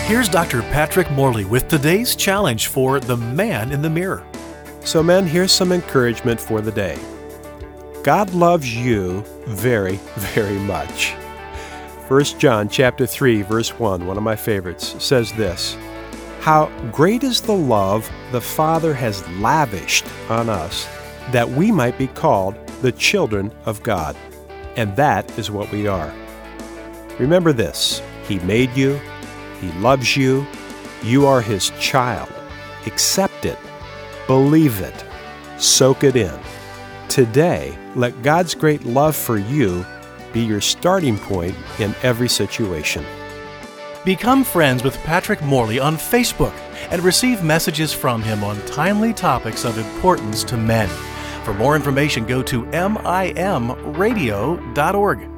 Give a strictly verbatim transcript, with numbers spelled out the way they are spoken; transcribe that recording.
Here's Doctor Patrick Morley with today's challenge for the man in the mirror. So men, here's some encouragement for the day. God loves you very, very much. First John chapter three, verse one, one of my favorites, says this: "How great is the love the Father has lavished on us, that we might be called the children of God." And that is what we are. Remember this: He made you, He loves you, you are His child. Accept it, believe it, soak it in. Today, let God's great love for you be your starting point in every situation. Become friends with Patrick Morley on Facebook and receive messages from him on timely topics of importance to men. For more information, go to M I M radio dot org.